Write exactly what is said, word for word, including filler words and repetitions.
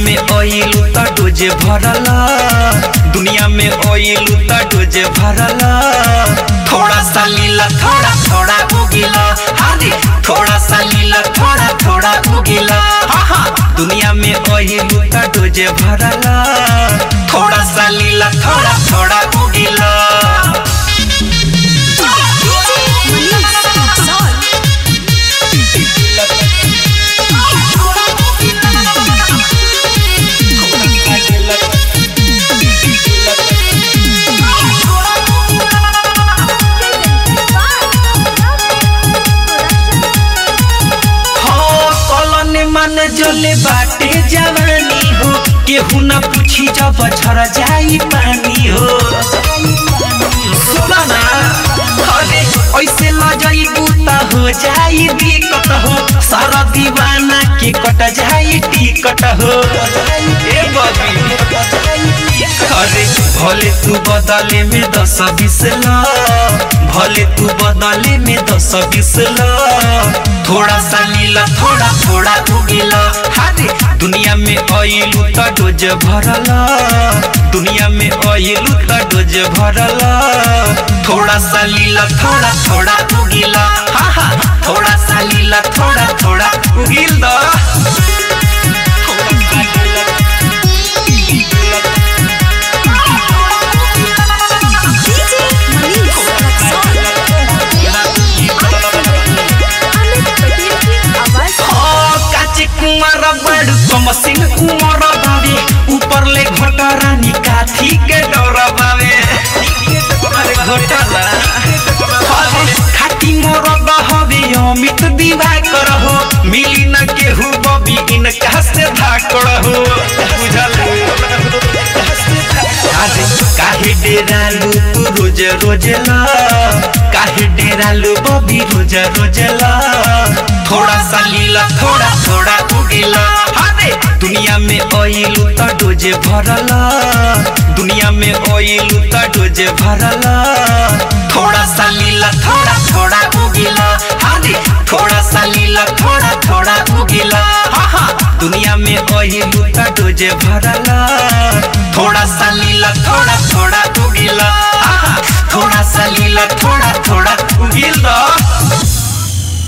में ओइलू त डोजे भरला दुनिया में ओइलू त डोजे भरला थोड़ा सा लीला थोड़ा थोड़ा उगिला हादी थोड़ा सा लीला थोड़ा थोड़ा उगिला हाँ दुनिया में ओइलू त डोजे भरला थोड़ा सा लीला थोड़ा थोड़ा उगिला मन जोले बाटे जवानी हो केहू न पूछी जब झर जाई पानी हो सुना ना अरे ऐसे ल जाई बूता हो जाई दिक्कत हो सारा दीवाना के कट जाई टिकट हो ए बबी अरे भले तू बदले में दस बीस ला भले तू बदले में दस बीस ला थोड़ा सा लीला थोड़ा थोड़ा उगिला हादी दुनिया में ओइलू त डोज भरला दुनिया में ओइलू त डोज भरला थोड़ा सा लीला थोड़ा थोड़ा उगिला हाँ हाँ थोड़ा सा लीला थोड़ा थोड़ा उगिल दा कुमार बड़ कमसिन उमर बावे ऊपर ले घोटा रानी काठी के डर बावे अरे घोटा ला खाटी मोर बहवे अमित विवाह करहो मिली न केहू बबी इनका से धाकड़ हो बुझल अरे काहे डेरालू तू रोज रोज ला काहे डेरालू बबी रोज रोज ला थोड़ा सा लीला थोड़ा थोड़ा उगिला हादे दुनिया में ओइलू त डोजे भरला दुनिया में ओइलू त डोजे भरला थोड़ा सा लीला थोड़ा थोड़ा उगिला हादे थोड़ा सा लीला थोड़ा थोड़ा उगिला हाँ हाँ दुनिया में ओइलू त डोजे भरला थोड़ा सा लीला थोड़ा थोड़ा उगिला हाँ हाँ थोड़ा सा लीला थोड़ा थोड़ा उगिल दा